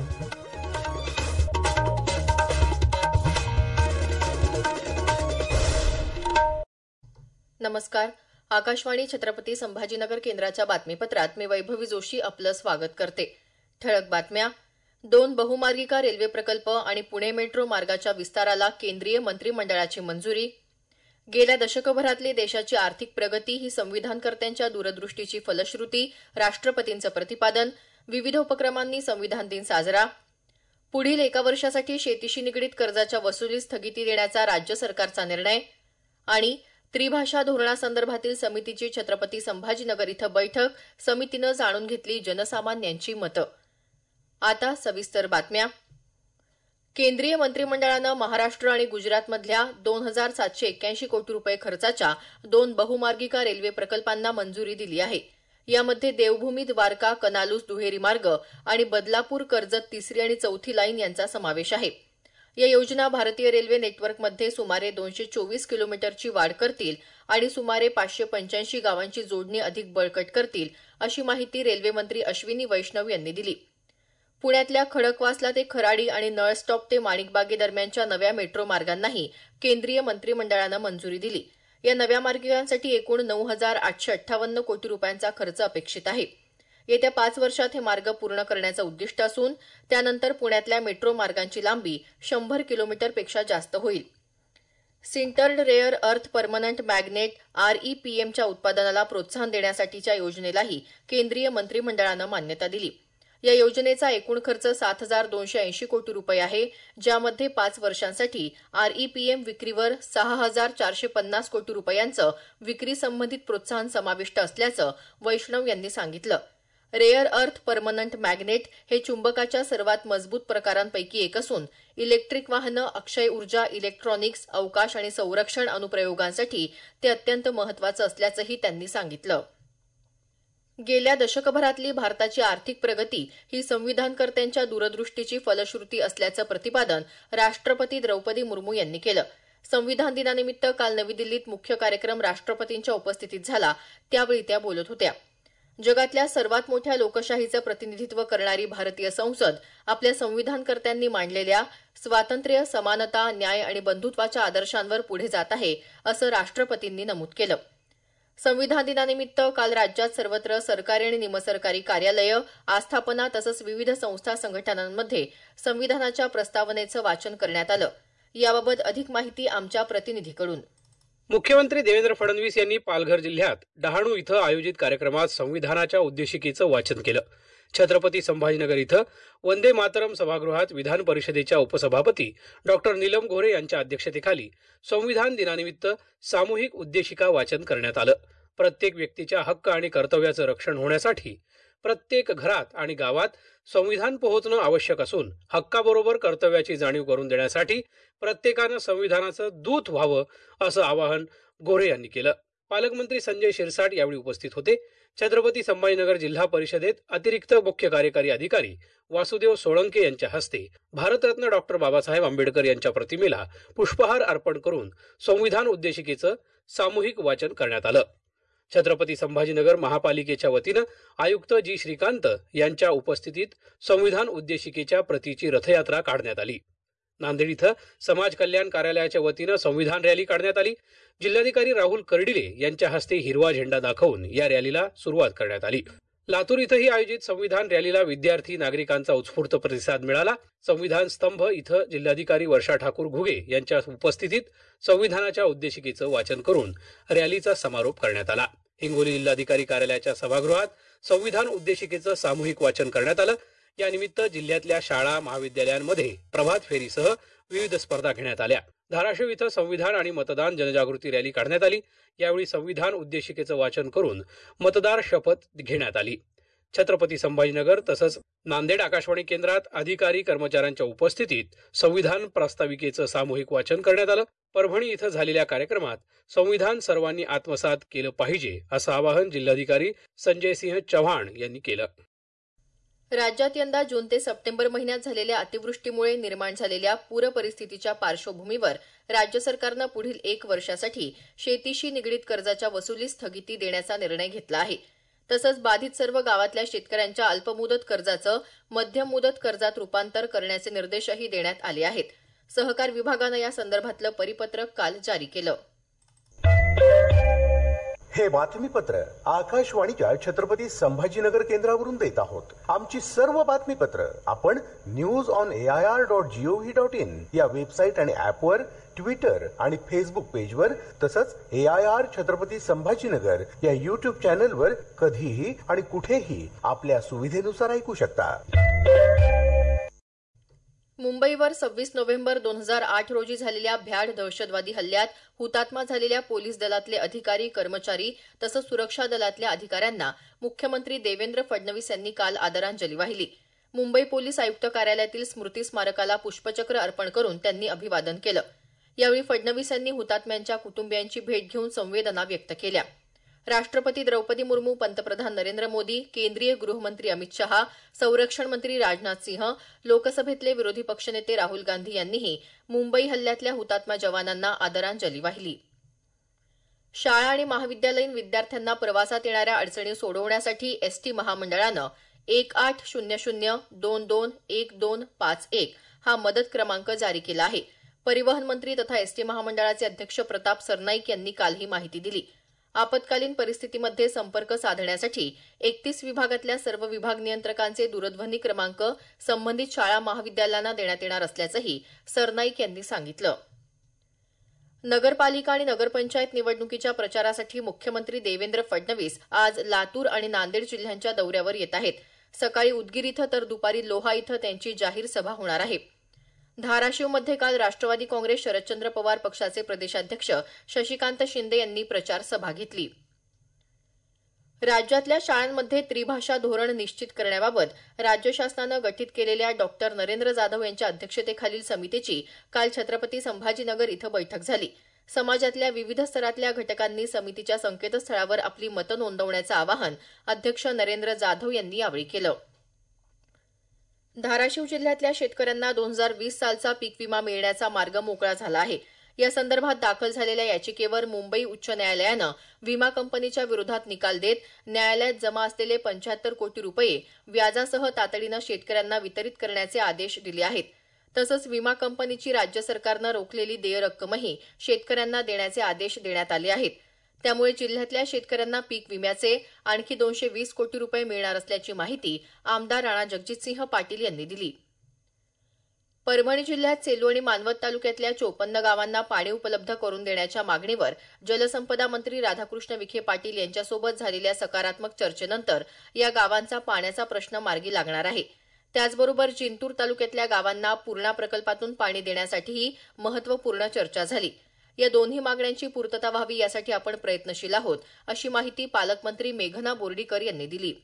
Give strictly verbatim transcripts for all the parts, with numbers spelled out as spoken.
नमस्कार. आकाशवाणी छत्रपती संभाजीनगर केंद्राच्या बातमीपत्रात मी वैभवी जोशी आपलं स्वागत करते. ठळक बातम्या. दोन बहुमार्गिका रेल्वे प्रकल्प आणि पुणे मेट्रो मार्गाच्या विस्ताराला केंद्रीय मंत्रिमंडळाची मंजुरी. गेल्या दशकभरातली देशाची आर्थिक प्रगती ही संविधानकर्त्यांच्या दूरदृष्टीची फलश्रुती, राष्ट्रपतींचं प्रतिपादन. विविध उपक्रमांनी संविधान दिन साजरा. पुढील एका वर्षासाठी शेतीशी निगडीत कर्जाच्या वसुलीत स्थगिती देण्याचा राज्य सरकारचा निर्णय. आणि त्रिभाषा धोरणासंदर्भातील समितीची छत्रपती संभाजीनगर इथं बैठक. समितीनं जाणून घेतली जनसामान्यांची मतं. आता सविस्तर बातम्या. केंद्रीय मंत्रिमंडळानं महाराष्ट्र आणि गुजरातमधल्या दोन हजार सातशे एक्क्याऐंशी कोटी रुपये खर्चाच्या दोन बहुमार्गिका रेल्वे प्रकल्पांना मंजुरी दिली आहे. यामध्ये देवभूमी द्वारका कनालूस दुहेरी मार्ग आणि बदलापूर कर्जत तिसरी आणि चौथी लाईन यांचा समावेश आहे. या योजना भारतीय रेल्वे नेटवर्कमध्ये सुमारे दोनशे चोवीस किलोमीटरची वाढ करतील आणि सुमारे पाचशे पंच्याऐंशी गावांची जोडणी अधिक बळकट करतील, अशी माहिती रेल्वेमंत्री अश्विनी वैष्णव यांनी दिली. पुण्यातल्या खडकवासला ते खराडी आणि नळस्टॉप ते माणिकबागे दरम्यानच्या नव्या मेट्रो मार्गांनाही केंद्रीय मंत्रिमंडळानं मंजुरी दिली. या नव्या मार्गांसाठी एकूण नऊ हजार आठशे अठ्ठावन्न कोटी रुपयांचा खर्च अपेक्षित आहे. येत्या पाच वर्षात हे मार्ग पूर्ण करण्याचं उद्दिष्ट असून त्यानंतर पुण्यातल्या मेट्रो मार्गांची लांबी शंभर किलोमीटरपेक्षा जास्त होईल. Sintered rare earth permanent magnet आरईपीएमच्या उत्पादनाला प्रोत्साहन देण्यासाठीच्या योजनेलाही केंद्रीय मंत्रिमंडळानं मान्यता दिली. या योजनेचा एकूण खर्च सात हजार दोनशे ऐंशी कोटी रुपये आहे, ज्यामध्ये पाच वर्षांसाठी आरईपीएम विक्रीवर सहा हजार चारशे पन्नास कोटी रुपयांचं विक्री संबंधित प्रोत्साहन समाविष्ट असल्याचं वैष्णव यांनी सांगितलं. रेअर अर्थ परमनंट मॅग्नेट हे चुंबकाच्या सर्वात मजबूत प्रकारांपैकी एक असून इलेक्ट्रिक वाहनं, अक्षय ऊर्जा, इलेक्ट्रॉनिक्स, अवकाश आणि संरक्षण अनुप्रयोगांसाठी ते अत्यंत महत्वाचं असल्याचंही त्यांनी सांगितलं. गेल्या दशकभरातली भारताची आर्थिक प्रगती ही संविधानकर्त्यांच्या दूरदृष्टीची फलश्रुती असल्याचं प्रतिपादन राष्ट्रपती द्रौपदी मुर्मू यांनी केलं. संविधान दिनानिमित्त काल नवी दिल्लीत मुख्य कार्यक्रम राष्ट्रपतींच्या उपस्थितीत झाला, त्यावेळी त्या बोलत होत्या. जगातल्या सर्वात मोठ्या लोकशाहीचं प्रतिनिधित्व करणारी भारतीय संसद आपल्या संविधानकर्त्यांनी मांडलेल्या स्वातंत्र्य, समानता, न्याय आणि बंधुत्वाच्या आदर्शांवर पुढे जात आहे, असं राष्ट्रपतींनी नमूद केलं. संविधान दिनानिमित्त काल राज्यात सर्वत्र सरकारी आणि निमसरकारी कार्यालयं, आस्थापना तसंच विविध संस्था संघटनांमध्ये संविधानाच्या प्रस्तावनेचं वाचन करण्यात आलं. याबाबत अधिक माहिती आमच्या प्रतिनिधीकडून. मुख्यमंत्री देवेंद्र फडणवीस यांनी पालघर जिल्ह्यात डहाणू इथं आयोजित कार्यक्रमात संविधानाच्या उद्देशिकेचं वाचन केलं. छत्रपती संभाजीनगर इथं वंदे मातरम सभागृहात विधान परिषदेच्या उपसभापती डॉक्टर नीलम गोऱ्हे यांच्या अध्यक्षतेखाली संविधान दिनानिमित्त सामूहिक उद्देशिका वाचन करण्यात आलं. प्रत्येक व्यक्तीच्या हक्क आणि कर्तव्याचं रक्षण होण्यासाठी प्रत्येक घरात आणि गावात संविधान पोहोचणं आवश्यक असून हक्काबरोबर कर्तव्याची जाणीव करून देण्यासाठी प्रत्येकानं संविधानाचं दूत व्हावं, असं आवाहन गोऱ्हे यांनी केलं. पालकमंत्री संजय शिरसाट यावेळी उपस्थित होते. छत्रपती संभाजीनगर जिल्हा परिषदेत अतिरिक्त मुख्य कार्यकारी अधिकारी वासुदेव सोळंके यांच्या हस्ते भारतरत्न डॉक्टर बाबासाहेब आंबेडकर यांच्या प्रतिमेला पुष्पहार अर्पण करून संविधान उद्देशिकेचं सामूहिक वाचन करण्यात आलं. छत्रपती संभाजीनगर महापालिकेच्या वतीनं आयुक्त जी श्रीकांत यांच्या उपस्थितीत संविधान उद्देशिकेच्या प्रतीची रथयात्रा काढण्यात आली. नांदेड इथं समाज कल्याण कार्यालयाच्या वतीनं संविधान रॅली काढण्यात आली. जिल्हाधिकारी राहुल कर्डिले यांच्या हस्ते हिरवा झेंडा दाखवून या रॅलीला सुरुवात करण्यात आली. लातूर इथंही आयोजित संविधान रॅलीला विद्यार्थी नागरिकांचा उत्स्फूर्त प्रतिसाद मिळाला. संविधान स्तंभ इथं जिल्हाधिकारी वर्षा ठाकूर घुगे यांच्या उपस्थितीत संविधानाच्या उद्देशिकेचं वाचन करून रॅलीचा समारोप करण्यात आला. हिंगोली जिल्हाधिकारी कार्यालयाच्या सभागृहात संविधान उद्देशिकेचं सामूहिक वाचन करण्यात आलं. यानिमित्त जिल्ह्यातल्या शाळा महाविद्यालयांमध्ये प्रभात फेरीसह विविध स्पर्धा घेण्यात आल्या. धाराशिव इथं संविधान आणि मतदान जनजागृती रॅली काढण्यात आली. यावेळी संविधान उद्देशिकेचं वाचन करून मतदार शपथ घेण्यात आली. छत्रपती संभाजीनगर तसंच नांदेड आकाशवाणी केंद्रात अधिकारी कर्मचाऱ्यांच्या उपस्थितीत संविधान प्रास्ताविकेचं सामूहिक वाचन करण्यात आलं. परभणी इथं झालेल्या कार्यक्रमात संविधान सर्वांनी आत्मसात केलं पाहिजे असं आवाहन जिल्हाधिकारी संजय सिंह चव्हाण यांनी केलं. राज्यात यंदा जून ते सप्टेंबर महिन्यात झालेल्या अतिवृष्टीमुळे निर्माण झालेल्या पूर परिस्थितीच्या पार्श्वभूमीवर राज्य सरकारनं पुढील एक वर्षासाठी शेतीशी निगडीत कर्जाच्या वसुलीत स्थगिती देण्याचा निर्णय घेतला आहे. तसंच बाधित सर्व गावातल्या शेतकऱ्यांच्या अल्पमुदत कर्जाचं मध्यम मुदत कर्जात रूपांतर करण्याचे निर्देशही देण्यात आले आहेत. सहकार विभागानं या संदर्भातलं परिपत्रक काल जारी केलं. हे बातमीपत्र आकाशवाणीच्या छत्रपती संभाजीनगर केंद्रावरून देत आहोत. आमची सर्व बातमीपत्र आपण news on AIR dot GOV dot in या वेबसाईट आणि ऍपवर, ट्विटर आणि फेसबुक पेजवर, तसंच एआयआर छत्रपती संभाजीनगर या युट्यूब चॅनलवर कधीही आणि कुठेही आपल्या सुविधेनुसार ऐकू शकता. मुंबईवर सव्वीस नोव्हेंबर दोन हजार आठ रोजी झालेल्या भ्याड दहशतवादी हल्ल्यात हुतात्मा झालेल्या पोलीस दलातले अधिकारी, कर्मचारी तसंच सुरक्षा दलातल्या अधिकाऱ्यांना मुख्यमंत्री देवेंद्र फडणवीस यांनी काल आदरांजली वाहिली. मुंबई पोलीस आयुक्त कार्यालयातील स्मृती स्मारकाला पुष्पचक्र अर्पण करून त्यांनी अभिवादन केलं. यावेळी फडणवीस यांनी हुतात्म्यांच्या कुटुंबियांची भेट घेऊन संवेदना व्यक्त केल्या. राष्ट्रपती द्रौपदी मुर्मू, पंतप्रधान नरेंद्र मोदी, केंद्रीय गृहमंत्री अमित शहा, संरक्षण मंत्री राजनाथ सिंह, लोकसभेतले विरोधी पक्षनेते राहुल गांधी यांनीही मुंबई हल्ल्यातल्या हुतात्मा जवानांना आदरांजली वाहिली. शाळा आणि महाविद्यालयीन विद्यार्थ्यांना प्रवासात येणाऱ्या अडचणी सोडवण्यासाठी एसटी महामंडळानं एक आठ शून्य शून्य दोन दोन एक दोन पाच एक हा मदत क्रमांक जारी केला आहे. परिवहन मंत्री तथा एसटी महामंडळाचे अध्यक्ष प्रताप सरनाईक यांनी काल ही माहिती दिली. आपत्कालीन परिस्थितीमध्ये संपर्क साधण्यासाठी एकतीस विभागातल्या सर्व विभाग नियंत्रकांचे दूरध्वनी क्रमांक संबंधित शाळा महाविद्यालयांना देण्यात येणार असल्याचंही सरनाईक यांनी सांगितलं. नगरपालिका आणि नगरपंचायत निवडणुकीच्या प्रचारासाठी मुख्यमंत्री देवेंद्र फडणवीस आज लातूर आणि नांदेड जिल्ह्यांच्या दौऱ्यावर येत आहेत. सकाळी उदगीर इथं तर दुपारी लोहा इथं त्यांची जाहीर सभा होणार आहे. धाराशिवमध्ये काल राष्ट्रवादी काँग्रेस शरदचंद्र पवार पक्षाचे प्रदेशाध्यक्ष शशिकांत शिंदे यांनी प्रचार सभा घेतली. राज्यातल्या शाळांमध्ये त्रिभाषा धोरण निश्चित करण्याबाबत राज्य शासनानं गठीत केलेल्या डॉक्टर नरेंद्र जाधव यांच्या अध्यक्षतेखालील समितीची काल छत्रपती संभाजीनगर इथं बैठक झाली. समाजातल्या विविध स्तरातल्या घटकांनी समितीच्या संकेतस्थळावर आपली मतं नोंदवण्याचं आवाहन अध्यक्ष नरेंद्र जाधव यांनी यावेळी केलं. धाराशिव जिल्ह्यातल्या शेतकऱ्यांना दोन हजार वीस सालचा पीक विमा मिळण्याचा मार्ग मोकळा झाला आहे. या संदर्भात दाखल झालेल्या याचिकेवर मुंबई उच्च न्यायालयानं विमा कंपनीच्या विरोधात निकाल देत न्यायालयात जमा असलेले पंच्याहत्तर कोटी रुपये व्याजासह तातडीनं शेतकऱ्यांना वितरित करण्याचे आदेश दिले आहेत. तसंच विमा कंपनीची राज्य सरकारनं रोखलेली देय रक्कमही शेतकऱ्यांना देण्याचे आदेश देण्यात आले आहेत. त्यामुळे जिल्ह्यातल्या शेतकऱ्यांना पीक विम्याचे आणखी दोनशे वीस कोटी रुपये मिळणार असल्याची माहिती आमदार राणा जगजितसिंह पाटील यांनी दिली. परभणी जिल्ह्यात सेलू आणि मानवत तालुक्यातल्या चोपन्न गावांना पाणी उपलब्ध करून देण्याच्या मागणीवर जलसंपदा मंत्री राधाकृष्ण विखे पाटील यांच्यासोबत झालेल्या सकारात्मक चर्चेनंतर या गावांचा पाण्याचा प्रश्न मार्गी लागणार आहे. त्याचबरोबर जिंतूर तालुक्यातल्या गावांना पूर्णा प्रकल्पातून पाणी देण्यासाठीही महत्त्वपूर्ण चर्चा झाली. या दोन्ही मागण्यांची पूर्तता व्हावी यासाठी आपण प्रयत्नशील आहोत, अशी माहिती पालकमंत्री मेघना बोर्डीकर यांनी दिली.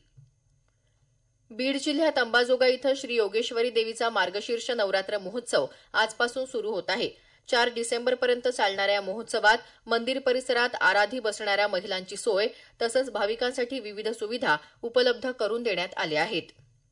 बीड जिल्ह्यात अंबाजोगाई इथं श्री योगेश्वरी देवीचा मार्गशीर्ष नवरात्र महोत्सव आजपासून सुरू होत आहे. चार डिसेंबरपर्यंत चालणाऱ्या या महोत्सवात मंदिर परिसरात आराधी बसणाऱ्या महिलांची सोय तसंच भाविकांसाठी विविध सुविधा उपलब्ध करून देण्यात आल्या आहेत.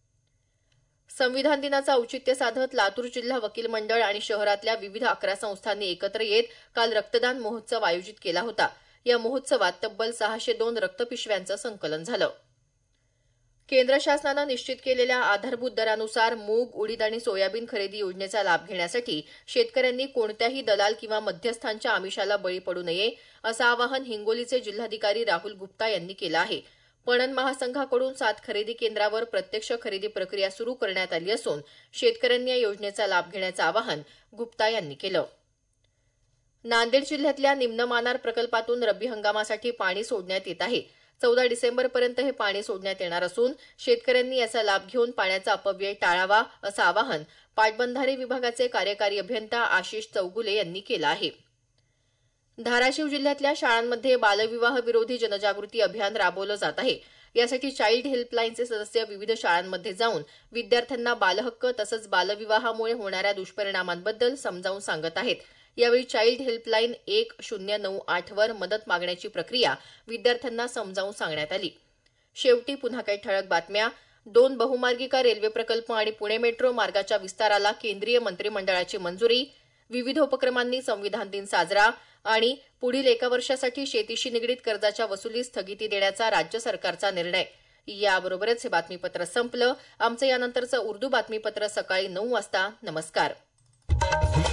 संविधान दिनाचं औचित्य साधत लातूर जिल्हा वकील मंडळ आणि शहरातल्या विविध अकरा संस्थांनी एकत्र येत काल रक्तदान महोत्सव आयोजित केला होता. या महोत्सवात तब्बल सहाशे दोन रक्तपिशव्यांचं संकलन झालं. केंद्र शासनानं निश्चित केलेल्या आधारभूत दरानुसार मूग, उडीद आणि सोयाबीन खरेदी योजनेचा लाभ घेण्यासाठी शेतकऱ्यांनी कोणत्याही दलाल किंवा मध्यस्थांच्या आमिषाला बळी पडू नये, असं आवाहन हिंगोलीचे जिल्हाधिकारी राहुल गुप्ता यांनी केलं आहे. पणन महासंघाकडून सात खरेदी केंद्रावर प्रत्यक्ष खरेदी प्रक्रिया सुरू करण्यात आली असून शेतकऱ्यांनी या योजनेचा लाभ घेण्याचं आवाहन गुप्ता यांनी केलं. नांदेड जिल्ह्यातल्या निम्न मानार प्रकल्पातून रब्बी हंगामासाठी पाणी सोडण्यात येत आहे. चौदा डिसेंबरपर्यंत हे पाणी सोडण्यात येणार असून शेतकऱ्यांनी याचा लाभ घेऊन पाण्याचा अपव्यय टाळावा, असं आवाहन पाटबंधारे विभागाचे कार्यकारी अभियंता आशिष चौगुले यांनी केलं आहे. धाराशिव जिल्ह्यातल्या शाळांमध्ये बालविवाह विरोधी जनजागृती अभियान राबवलं जात आहे. यासाठी चाइल्ड हेल्पलाईनचे सदस्य विविध शाळांमध्ये जाऊन विद्यार्थ्यांना बालहक्क तसंच बालविवाहामुळे होणाऱ्या दुष्परिणामांबद्दल समजावून सांगत आहेत. यावेळी चाइल्ड हेल्पलाईन एक शून्य नऊ आठ वर मदत मागण्याची प्रक्रिया विद्यार्थ्यांना समजावून सांगण्यात आली. शेवटी पुन्हा काही ठळक बातम्या. दोन बहुमार्गिका रेल्वे प्रकल्प आणि पुणे मेट्रो मार्गाच्या विस्ताराला केंद्रीय मंत्रिमंडळाची मंजुरी. विविध उपक्रमांनी संविधान दिन साजरा. आणि पुढील एका वर्षासाठी शेतीशी निगडीत कर्जाच्या वसुलीत स्थगिती देण्याचा राज्य सरकारचा निर्णय. याबरोबरच हे बातमीपत्र संपलं. आमचं यानंतरचं उर्दू बातमीपत्र सकाळी नऊ वाजता. नमस्कार.